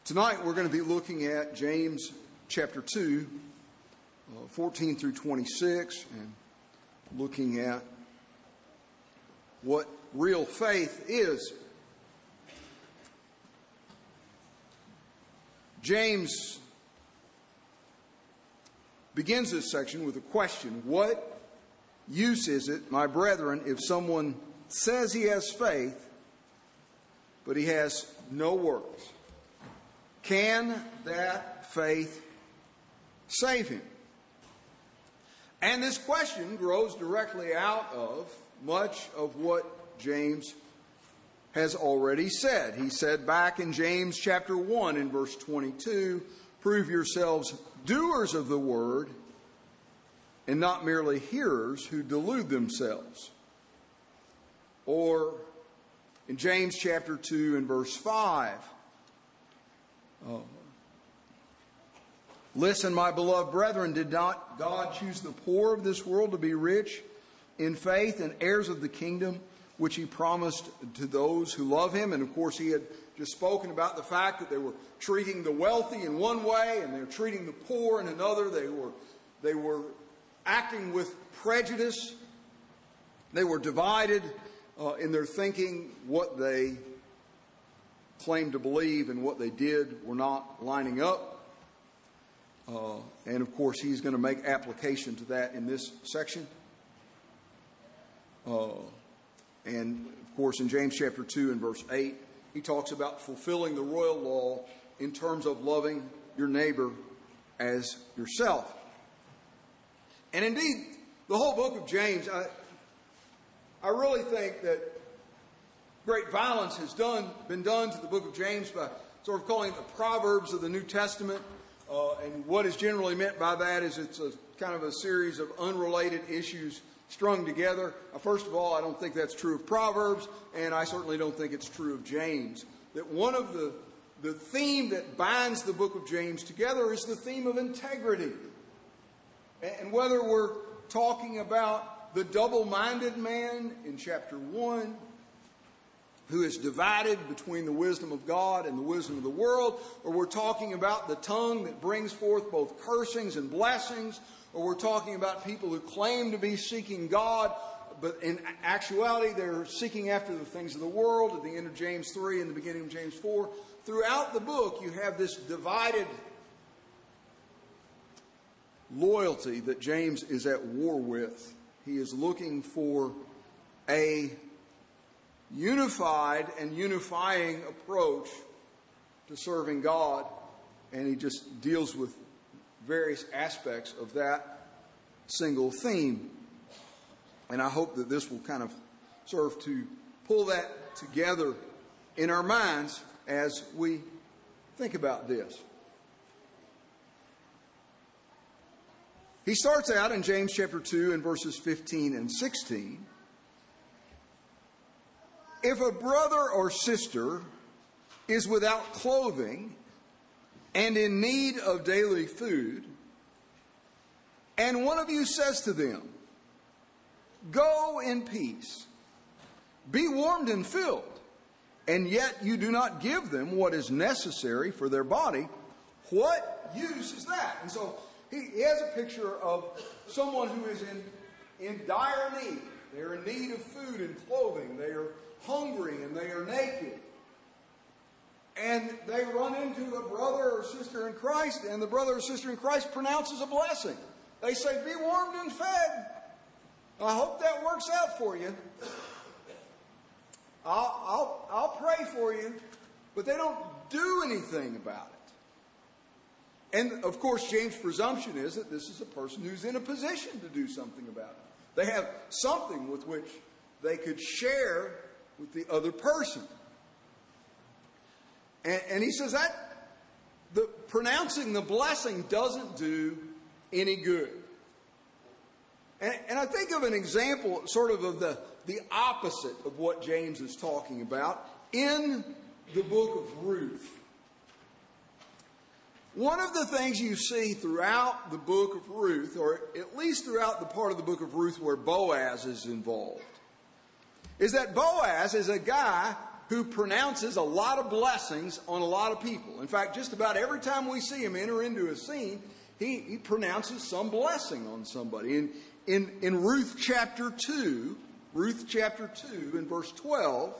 Tonight we're going to be looking at James chapter 2, 14 through 26, and looking at what real faith is. James begins this section with a question. What use is it, my brethren, if someone says he has faith, but he has no works? Can that faith save him? And this question grows directly out of much of what James has already said. He said back in James chapter 1 in verse 22, prove yourselves doers of the word and not merely hearers who delude themselves. Or in James chapter 2 and verse 5, listen, my beloved brethren, did not God choose the poor of this world to be rich in faith and heirs of the kingdom which he promised to those who love him? And of course he had just spoken about the fact that they were treating the wealthy in one way and they were treating the poor in another. They were acting with prejudice. They were divided in their thinking. What they claimed to believe and what they did were not lining up. And of course he's going to make application to that in this section. And of course in James chapter 2 and verse 8, he talks about fulfilling the royal law in terms of loving your neighbor as yourself. And indeed, the whole book of James, I really think that great violence has been done to the book of James by sort of calling it the Proverbs of the New Testament. And what is generally meant by that is it's a kind of a series of unrelated issues strung together. First of all, I don't think that's true of Proverbs, and I certainly don't think it's true of James. That one of the theme that binds the book of James together is the theme of integrity. And whether we're talking about the double-minded man in chapter 1, who is divided between the wisdom of God and the wisdom of the world, or we're talking about the tongue that brings forth both cursings and blessings, or we're talking about people who claim to be seeking God, but in actuality they're seeking after the things of the world, at the end of James 3 and the beginning of James 4. Throughout the book you have this divided loyalty that James is at war with. He is looking for a unified and unifying approach to serving God, and he just deals with various aspects of that single theme. And I hope that this will kind of serve to pull that together in our minds as we think about this. He starts out in James chapter 2 and verses 15 and 16. If a brother or sister is without clothing and in need of daily food, and one of you says to them, go in peace, be warmed and filled, and yet you do not give them what is necessary for their body, what use is that? And so he has a picture of someone who is in dire need. They're in need of food and clothing. They are hungry and they are naked. And they run into a brother or sister in Christ, and the brother or sister in Christ pronounces a blessing. They say, be warmed and fed. I hope that works out for you. I'll pray for you. But they don't do anything about it. And of course, James' presumption is that this is a person who's in a position to do something about it. They have something with which they could share with the other person. And he says that pronouncing the blessing doesn't do any good. And I think of an example sort of the opposite of what James is talking about in the book of Ruth. One of the things you see throughout the book of Ruth, or at least throughout the part of the book of Ruth where Boaz is involved, is that Boaz is a guy who pronounces a lot of blessings on a lot of people. In fact, just about every time we see him enter into a scene, he pronounces some blessing on somebody. In Ruth chapter 2 in verse 12,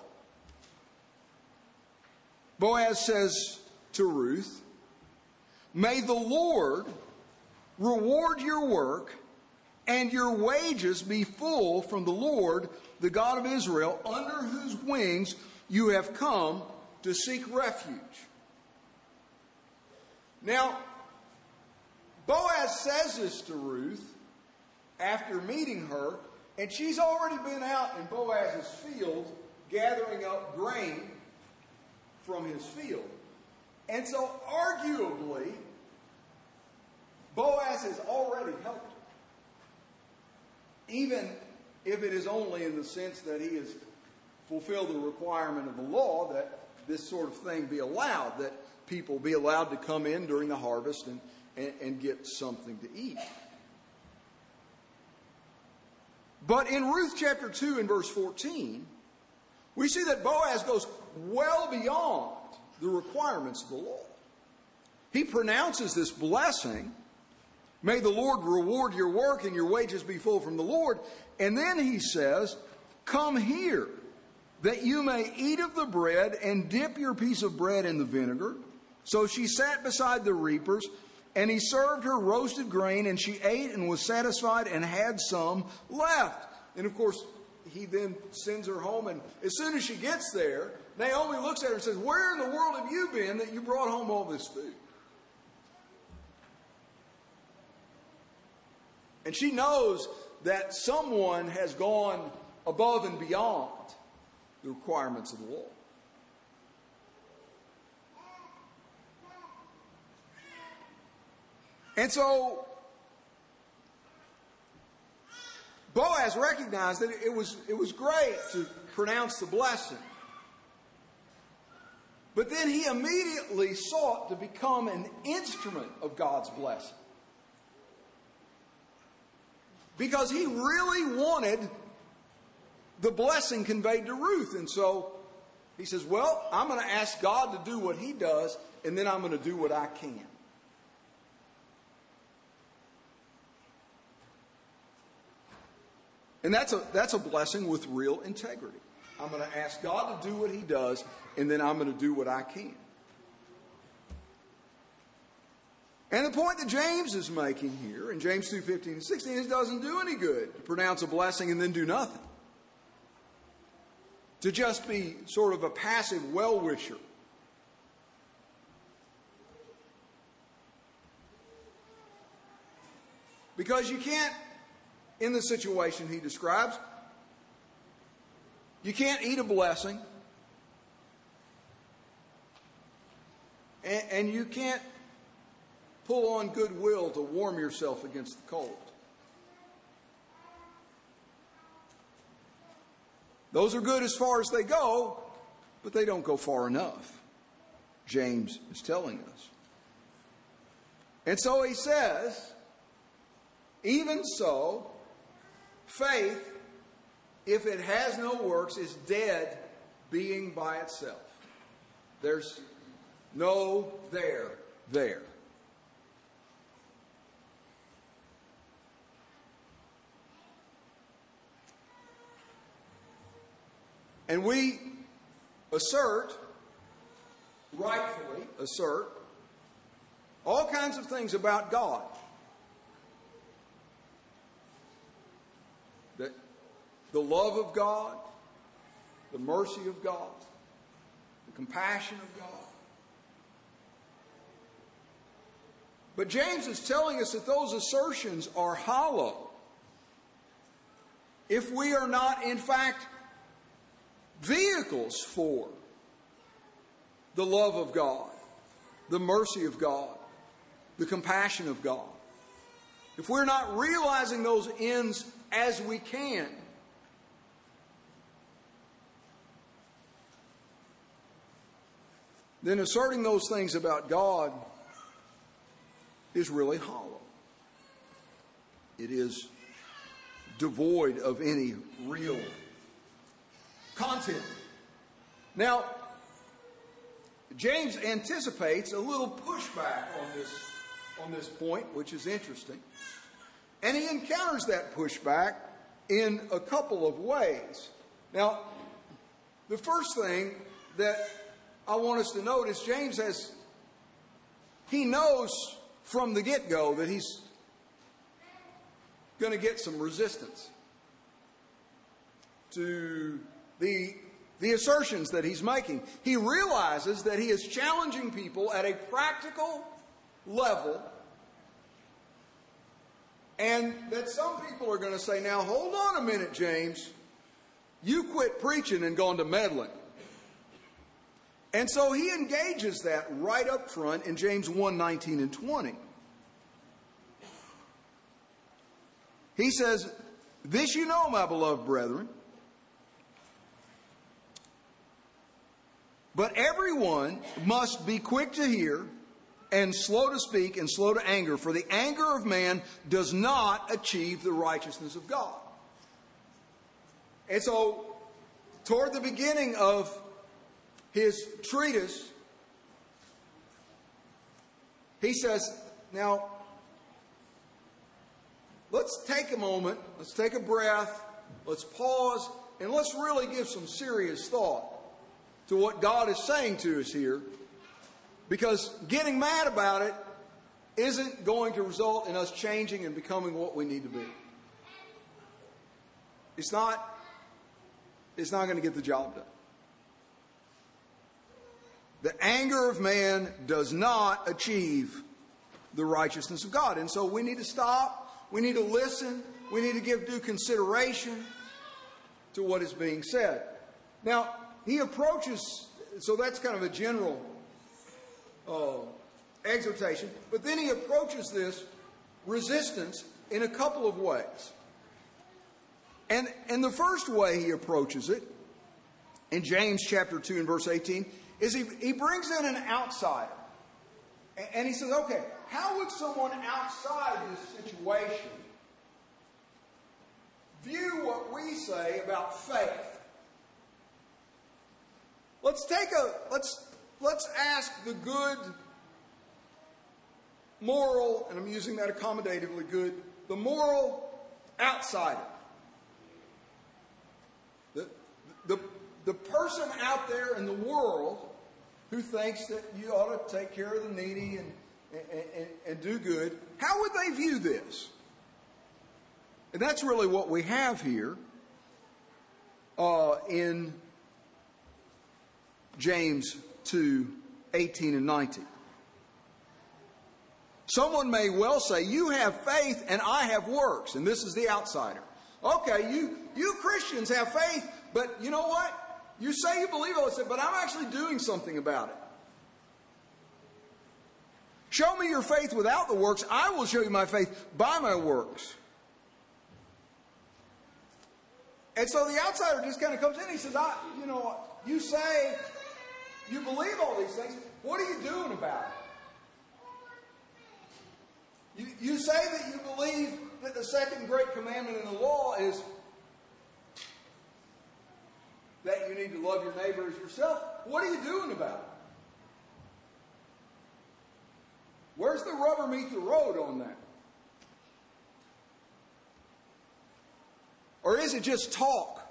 Boaz says to Ruth, "May the Lord reward your work and your wages be full from the Lord, the God of Israel, under whose wings you have come to seek refuge." Now, Boaz says this to Ruth after meeting her, and she's already been out in Boaz's field gathering up grain from his field. And so, arguably, Boaz has already helped her. Even if it is only in the sense that he has fulfilled the requirement of the law that this sort of thing be allowed, that people be allowed to come in during the harvest and get something to eat. But in Ruth chapter 2 and verse 14, we see that Boaz goes well beyond the requirements of the law. He pronounces this blessing, "May the Lord reward your work and your wages be full from the Lord." And then he says, "Come here, that you may eat of the bread and dip your piece of bread in the vinegar." So she sat beside the reapers, and he served her roasted grain, and she ate and was satisfied and had some left. And of course, he then sends her home, and as soon as she gets there, Naomi looks at her and says, "Where in the world have you been that you brought home all this food?" And she knows that someone has gone above and beyond the requirements of the law. And so Boaz recognized that it was great to pronounce the blessing. But then he immediately sought to become an instrument of God's blessing. Because he really wanted the blessing conveyed to Ruth. And so he says, "Well, I'm going to ask God to do what he does, and then I'm going to do what I can." And that's a blessing with real integrity. I'm going to ask God to do what he does, and then I'm going to do what I can. And the point that James is making here, in James 2:15 and 16, is it doesn't do any good to pronounce a blessing and then do nothing. To just be sort of a passive well-wisher. Because you can't, in the situation he describes, you can't eat a blessing, and you can't pull on goodwill to warm yourself against the cold. Those are good as far as they go, but they don't go far enough, James is telling us. And so he says, even so, faith, if it has no works, is dead being by itself. There's no there. And we rightfully assert, all kinds of things about God. That the love of God, the mercy of God, the compassion of God. But James is telling us that those assertions are hollow if we are not, in fact, vehicles for the love of God, the mercy of God, the compassion of God. If we're not realizing those ends as we can, then asserting those things about God is really hollow. It is devoid of any real content Now, James anticipates a little pushback on this point, which is interesting. And he encounters that pushback in a couple of ways. Now, the first thing that I want us to note is he knows from the get-go that he's going to get some resistance to the assertions that he's making. He realizes that he is challenging people at a practical level, and that some people are going to say, now hold on a minute, James. You quit preaching and gone to meddling. And so he engages that right up front in James 1:19 and 20. He says, "This you know, my beloved brethren, but everyone must be quick to hear and slow to speak and slow to anger, for the anger of man does not achieve the righteousness of God." And so, toward the beginning of his treatise, he says, now, let's take a moment, let's take a breath, let's pause, and let's really give some serious thought to what God is saying to us here, because getting mad about it isn't going to result in us changing and becoming what we need to be. It's not going to get the job done. The anger of man does not achieve the righteousness of God. And so we need to stop, we need to listen, we need to give due consideration to what is being said. Now, he approaches, so that's kind of a general exhortation, but then he approaches this resistance in a couple of ways. And the first way he approaches it, in James chapter 2 and verse 18, is he brings in an outsider. And he says, okay, how would someone outside this situation view what we say about faith? Let's ask the good, moral, and I'm using that accommodatively, good, the moral outsider. The person out there in the world who thinks that you ought to take care of the needy and do good, how would they view this? And that's really what we have here in James 2:18 and 19. Someone may well say, you have faith and I have works. And this is the outsider. Okay, you Christians have faith, but you know what? You say you believe all this, but I'm actually doing something about it. Show me your faith without the works. I will show you my faith by my works. And so the outsider just kind of comes in and he says, you say you believe all these things. What are you doing about it? You say that you believe that the second great commandment in the law is that you need to love your neighbor as yourself. What are you doing about it? Where's the rubber meet the road on that? Or is it just talk?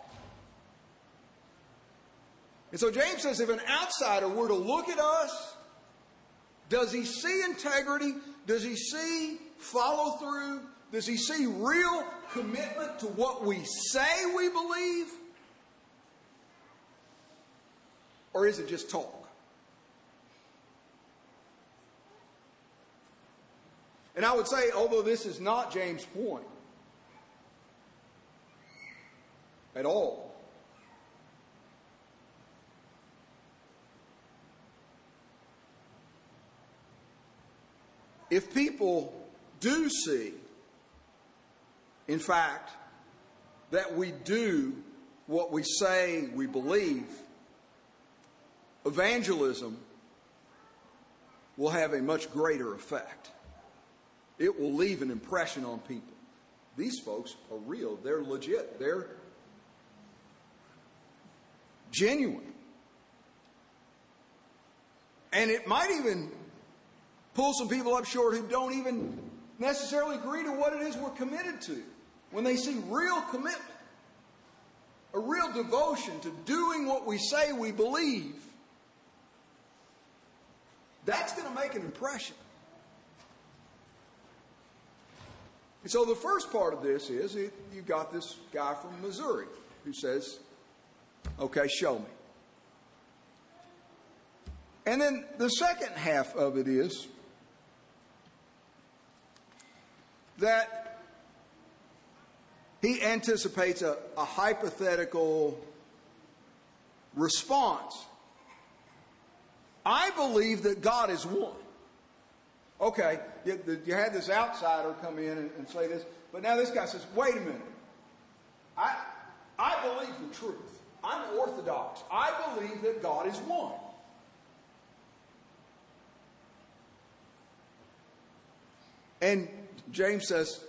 And so James says if an outsider were to look at us, does he see integrity? Does he see follow through? Does he see real commitment to what we say we believe? Or is it just talk? And I would say, although this is not James' point at all, if people do see, in fact, that we do what we say we believe, evangelism will have a much greater effect. It will leave an impression on people. These folks are real. They're legit. They're genuine. And it might even pull some people up short who don't even necessarily agree to what it is we're committed to. When they see real commitment, a real devotion to doing what we say we believe, that's going to make an impression. And so the first part of this is you've got this guy from Missouri who says, okay, show me. And then the second half of it is that he anticipates a hypothetical response. I believe that God is one. Okay, you had this outsider come in and say this, but now this guy says, wait a minute. I believe the truth. I'm orthodox. I believe that God is one. And James says,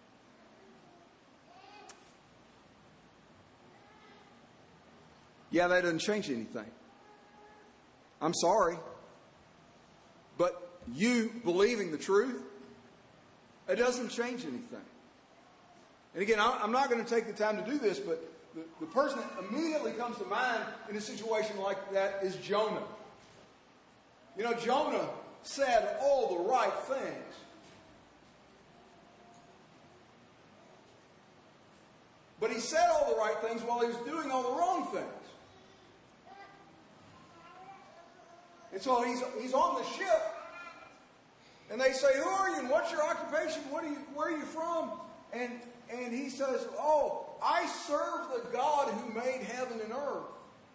yeah, that doesn't change anything. I'm sorry. But you believing the truth, it doesn't change anything. And again, I'm not going to take the time to do this, but the person that immediately comes to mind in a situation like that is Jonah. You know, Jonah said all the right things. But he said all the right things while he was doing all the wrong things. And so he's on the ship, and they say, who are you and what's your occupation? Where are you from? And he says, oh, I serve the God who made heaven and earth.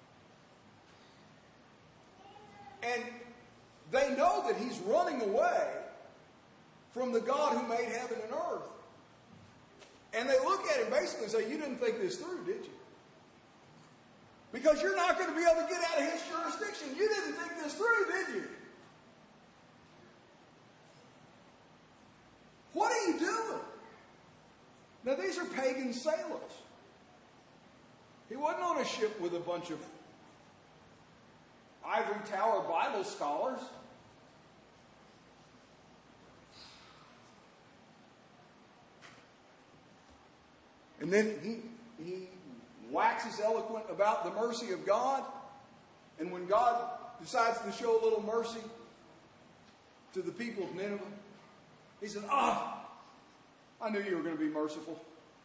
And they know that he's running away from the God who made heaven and earth. And they look at him basically and say, you didn't think this through, did you? Because you're not going to be able to get out of his jurisdiction. You didn't think this through, did you? What are you doing? Now, these are pagan sailors. He wasn't on a ship with a bunch of ivory tower Bible scholars. And then he waxes eloquent about the mercy of God. And when God decides to show a little mercy to the people of Nineveh, he said, I knew you were going to be merciful.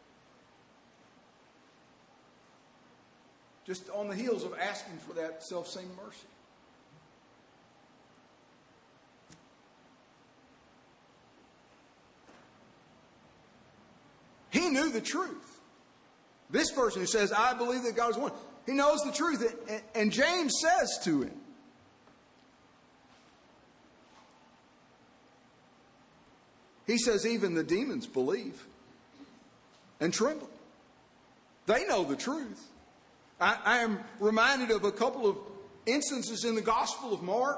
Just on the heels of asking for that self-same mercy. He knew the truth. This person who says, I believe that God is one, he knows the truth. And James says to him, he says, even the demons believe and tremble. They know the truth. I am reminded of a couple of instances in the Gospel of Mark.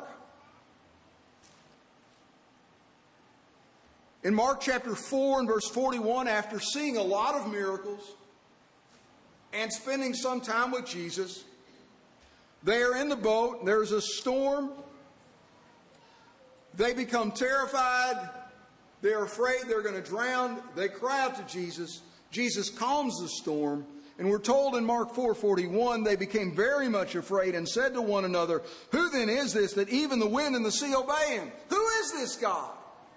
In Mark chapter 4 and verse 41, after seeing a lot of miracles and spending some time with Jesus, they are in the boat. There's a storm. They become terrified. They're afraid they're going to drown. They cry out to Jesus. Jesus calms the storm. And we're told in Mark 4:41, they became very much afraid and said to one another, who then is this that even the wind and the sea obey him? Who is this God?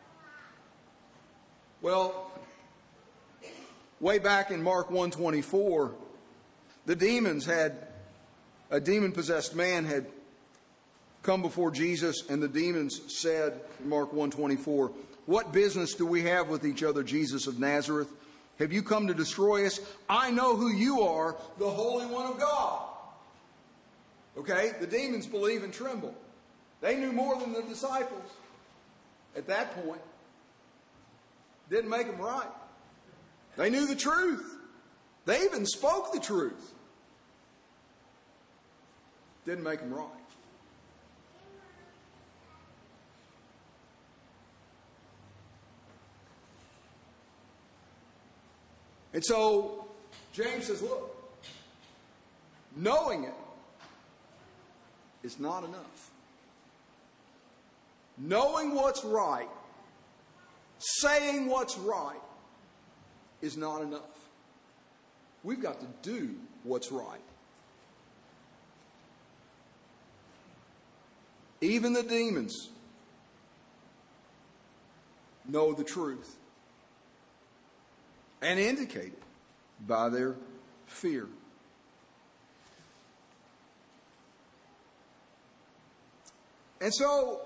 Well, way back in Mark 1:24, the demons a demon-possessed man had come before Jesus, and the demons said, in Mark 1:24, what business do we have with each other, Jesus of Nazareth? Have you come to destroy us? I know who you are, the Holy One of God. Okay, the demons believe and tremble. They knew more than the disciples at that point. Didn't make them right. They knew the truth. They even spoke the truth. Didn't make them right. And so James says, look, knowing it is not enough. knowing what's right, saying what's right, is not enough. We've got to do what's right. Even the demons know the truth and indicate it by their fear. And so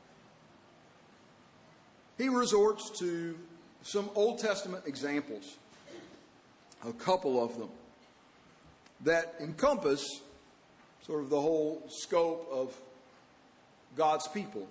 he resorts to some Old Testament examples, a couple of them, that encompass sort of the whole scope of God's people,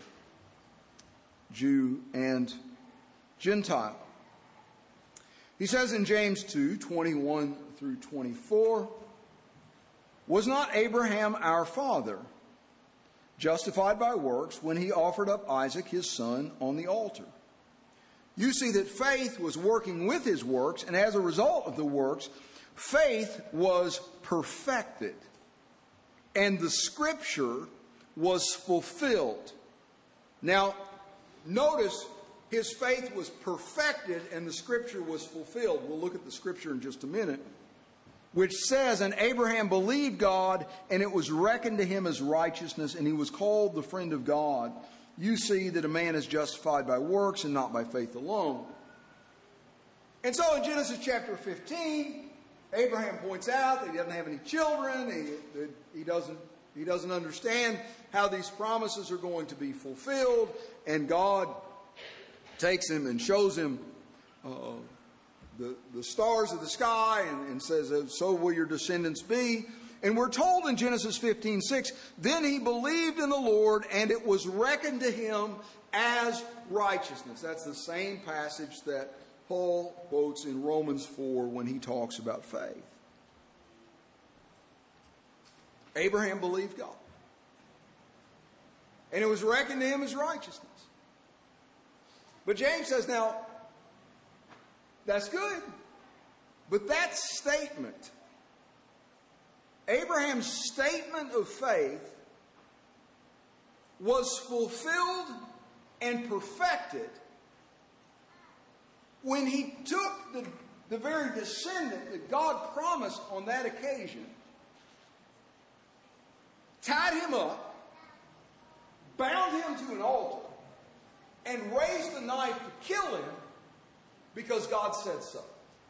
Jew and Gentile. He says in James 2:21 through 24, "Was not Abraham our father justified by works when he offered up Isaac his son on the altar? You see that faith was working with his works, and as a result of the works, faith was perfected, and the scripture was fulfilled." Now, notice his faith was perfected and the scripture was fulfilled. We'll look at the scripture in just a minute, which says, "And Abraham believed God, and it was reckoned to him as righteousness, and he was called the friend of God. You see that a man is justified by works and not by faith alone." And so in Genesis chapter 15, Abraham points out that he doesn't have any children. He doesn't understand how these promises are going to be fulfilled. And God takes him and shows him the stars of the sky and says, "So will your descendants be." And we're told in Genesis 15:6, "Then he believed in the Lord, and it was reckoned to him as righteousness." That's the same passage that Paul quotes in Romans 4 when he talks about faith. Abraham believed God, and it was reckoned to him as righteousness. But James says, now, that's good, but that statement, Abraham's statement of faith, was fulfilled and perfected when he took the very descendant that God promised on that occasion, tied him up, bound him to an altar, and raised the knife to kill him because God said so.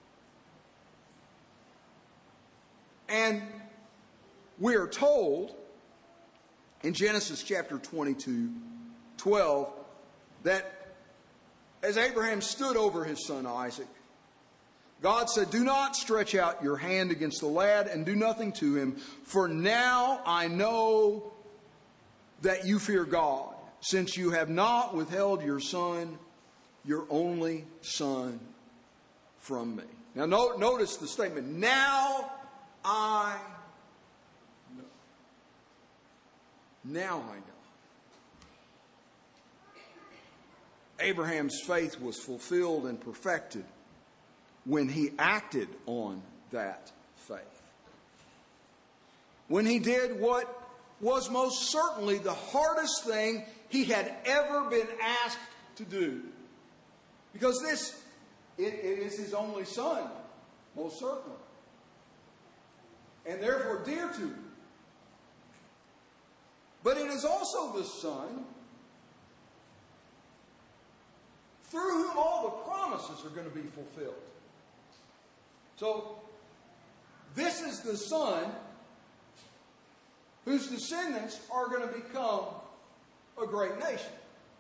And we are told in Genesis chapter 22:12 that as Abraham stood over his son Isaac, God said, "Do not stretch out your hand against the lad and do nothing to him, for now I know that you fear God, since you have not withheld your son, your only son, from me." Now notice the statement, "Now I know." Now I know. Abraham's faith was fulfilled and perfected when he acted on that faith. When he did what was most certainly the hardest thing he had ever been asked to do. Because it is his only son, most certainly. And therefore dear to him. But it is also the son through whom all the promises are going to be fulfilled. So, this is the son whose descendants are going to become a great nation.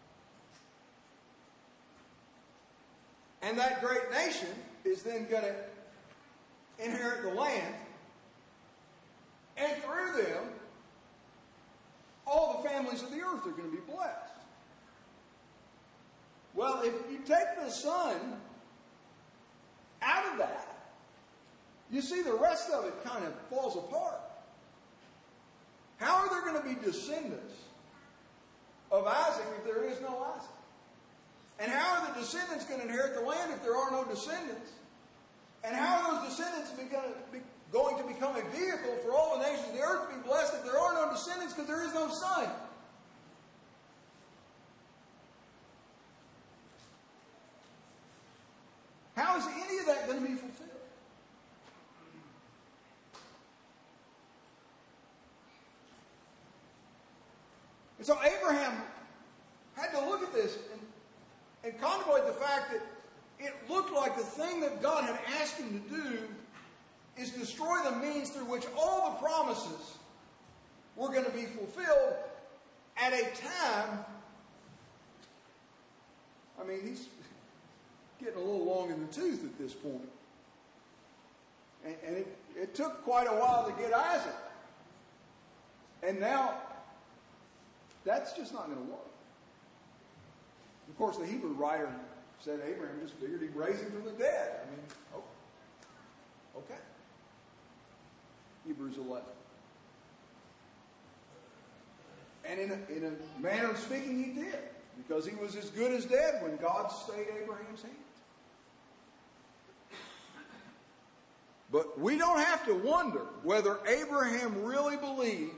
And that great nation is then going to inherit the land, and through them, all the families of the earth are going to be blessed. Well, if you take the son out of that, you see the rest of it kind of falls apart. How are there going to be descendants of Isaac if there is no Isaac? And how are the descendants going to inherit the land if there are no descendants? And how are those descendants going to become a vehicle for all the nations of the earth to be blessed if there are no descendants because there is no son? And so Abraham had to look at this and contemplate the fact that it looked like the thing that God had asked him to do is destroy the means through which all the promises were going to be fulfilled at a time. I mean, he's getting a little long in the tooth at this point. And it took quite a while to get Isaac. And now, that's just not going to work. Of course, the Hebrew writer said Abraham just figured he'd raise him from the dead. I mean, okay. Hebrews 11. And in a manner of speaking, he did. Because he was as good as dead when God stayed Abraham's hand. But we don't have to wonder whether Abraham really believed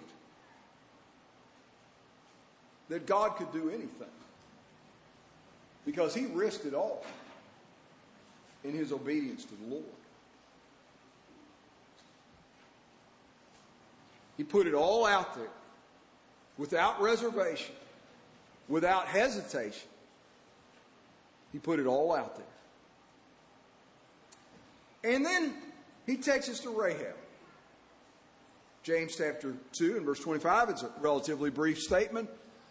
that God could do anything. Because he risked it all in his obedience to the Lord. He put it all out there without reservation, without hesitation. He put it all out there. And then he takes us to Rahab. James chapter 2 and verse 25. It's a relatively brief statement.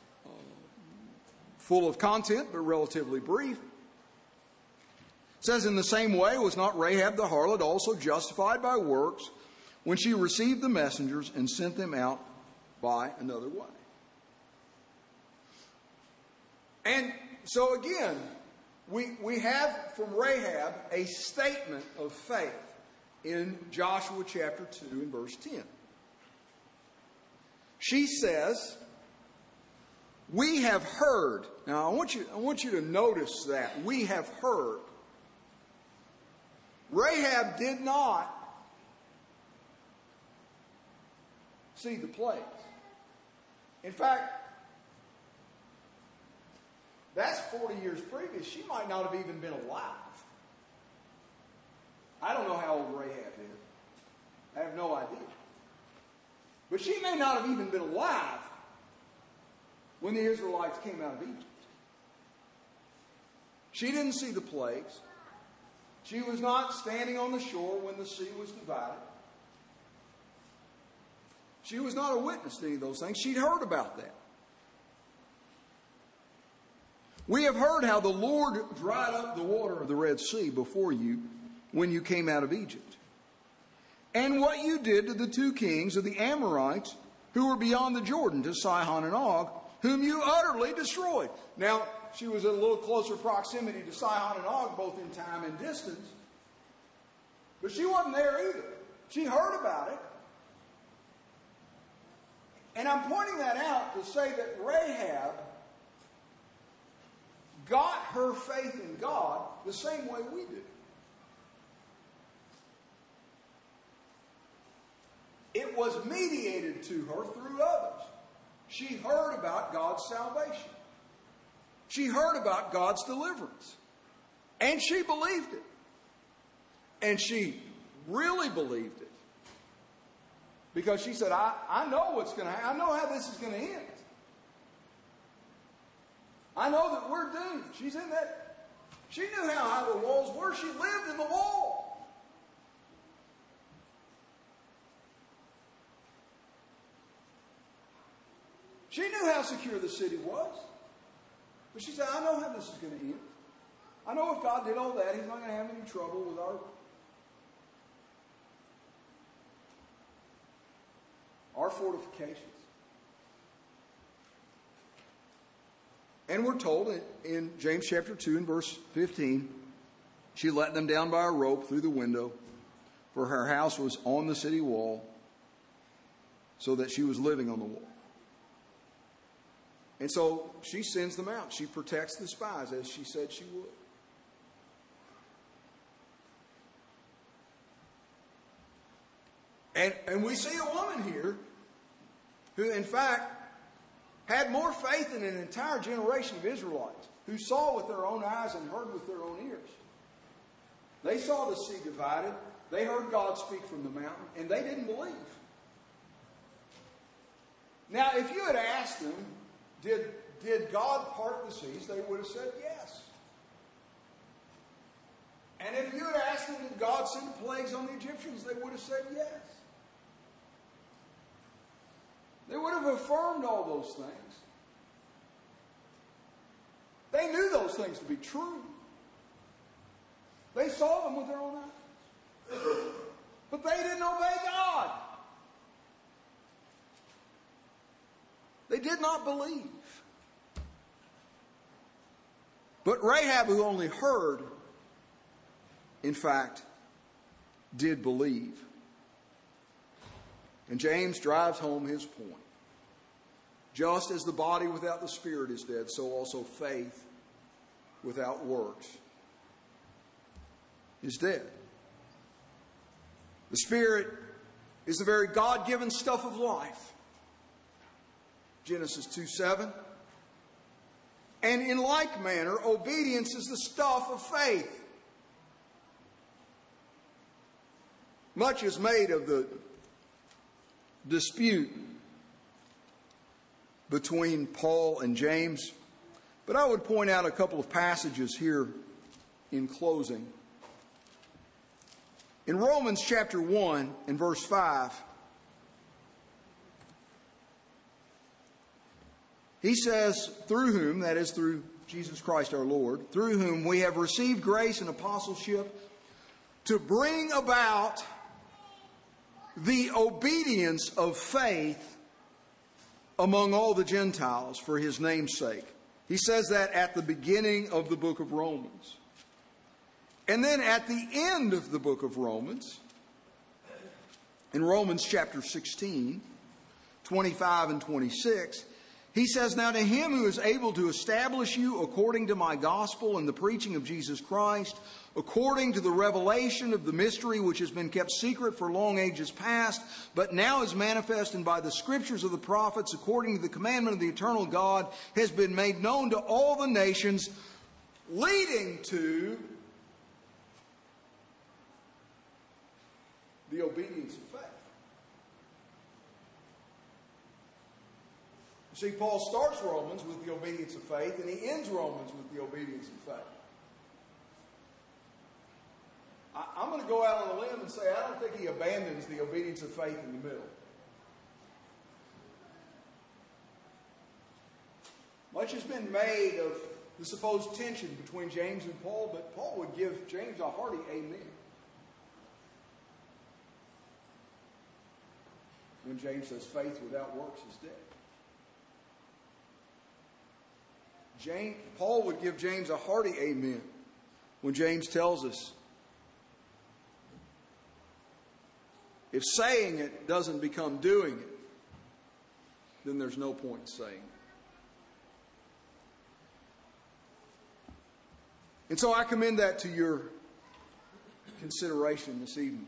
Full of content, but relatively brief. It says, in the same way, was not Rahab the harlot also justified by works when she received the messengers and sent them out by another way? And so again, we have from Rahab a statement of faith in Joshua chapter 2 and verse 10. She says, we have heard. Now, I want you to notice that. We have heard. Rahab did not see the plagues. In fact, that's 40 years previous. She might not have even been alive. I don't know how old Rahab is. I have no idea. But she may not have even been alive when the Israelites came out of Egypt. She didn't see the plagues. She was not standing on the shore when the sea was divided. She was not a witness to any of those things. She'd heard about that. We have heard how the Lord dried up the water of the Red Sea before you when you came out of Egypt, and what you did to the two kings of the Amorites who were beyond the Jordan, to Sihon and Og, whom you utterly destroyed. Now, she was at a little closer proximity to Sihon and Og, both in time and distance. But she wasn't there either. She heard about it. And I'm pointing that out to say that Rahab got her faith in God the same way we do. It was mediated to her through others. She heard about God's salvation. She heard about God's deliverance. And she believed it. And she really believed it. Because she said, I know what's going to happen. I know how this is going to end. I know that we're doomed. She's in that. She knew how high the walls were. She lived in the wall. She knew how secure the city was. But she said, I know how this is going to end. I know if God did all that, He's not going to have any trouble with our fortifications. And we're told in James chapter 2 and verse 15, she let them down by a rope through the window, for her house was on the city wall, so that she was living on the wall. And so she sends them out. She protects the spies as she said she would. And we see a woman here who, in fact, had more faith than an entire generation of Israelites who saw with their own eyes and heard with their own ears. They saw the sea divided. They heard God speak from the mountain, and they didn't believe. Now, if you had asked them Did God part the seas? They would have said yes. And if you had asked them, did God send plagues on the Egyptians? They would have said yes. They would have affirmed all those things. They knew those things to be true. They saw them with their own eyes. But they didn't obey God. They did not believe. But Rahab, who only heard, in fact, did believe. And James drives home his point. Just as the body without the spirit is dead, so also faith without works is dead. The Spirit is the very God-given stuff of life. Genesis 2:7. And in like manner, obedience is the stuff of faith. Much is made of the dispute between Paul and James, but I would point out a couple of passages here in closing. In Romans chapter 1 and verse 5, he says, through whom, that is through Jesus Christ our Lord, through whom we have received grace and apostleship to bring about the obedience of faith among all the Gentiles for his name's sake. He says that at the beginning of the book of Romans. And then at the end of the book of Romans, in Romans chapter 16, 25 and 26, he says, now to him who is able to establish you according to my gospel and the preaching of Jesus Christ, according to the revelation of the mystery which has been kept secret for long ages past, but now is manifest and by the scriptures of the prophets, according to the commandment of the eternal God, has been made known to all the nations, leading to the obedience of faith. You see, Paul starts Romans with the obedience of faith, and he ends Romans with the obedience of faith. I'm going to go out on a limb and say I don't think he abandons the obedience of faith in the middle. Much has been made of the supposed tension between James and Paul, but Paul would give James a hearty amen when James says faith without works is dead. Paul would give James a hearty amen when James tells us if saying it doesn't become doing it, then there's no point in saying it. And so I commend that to your consideration this evening.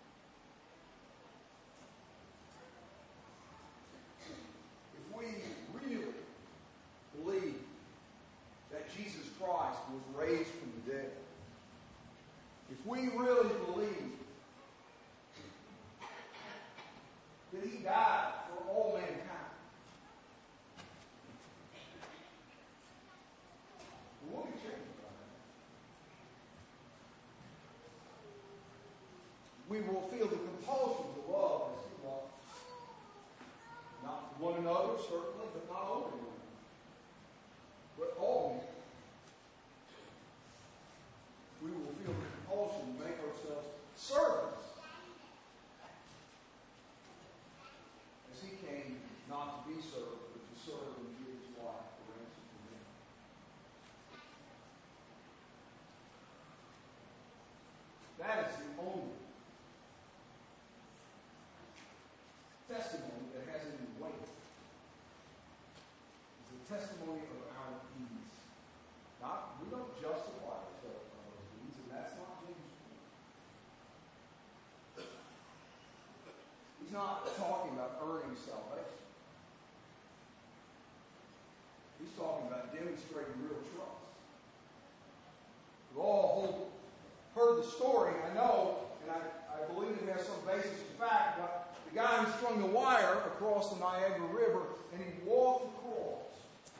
If we really believe that Jesus Christ was raised from the dead, if we really believe that he died for all mankind, we'll be changed by that. We will feel the compulsion to love as he loved. Not one another, certainly, but not only one another, but all men. We will feel the compulsion to make ourselves servants. As he came not to be served, but to serve and give his life for ransom for men. That is the only testimony that has any weight. It's the testimony of our deeds. We don't justify ourselves by those deeds, and that's not James' point. He's not talking about earning salvation. He's talking about demonstrating real trust. We've all heard the story, I know, and I believe it has some basis in fact, but the guy who strung the wire across the Niagara River, and he walked across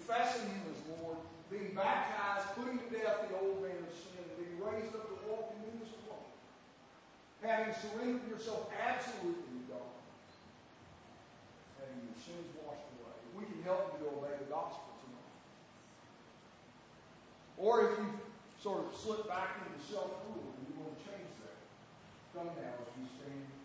confessing Him as Lord, being baptized, putting to death the old man of sin, and being raised up to walk in newness of life. Having surrendered yourself absolutely to God. Having your sins washed away. If we can help you to obey the gospel tonight. Or if you sort of slip back into self-rule and you want to change that, come now as we stand.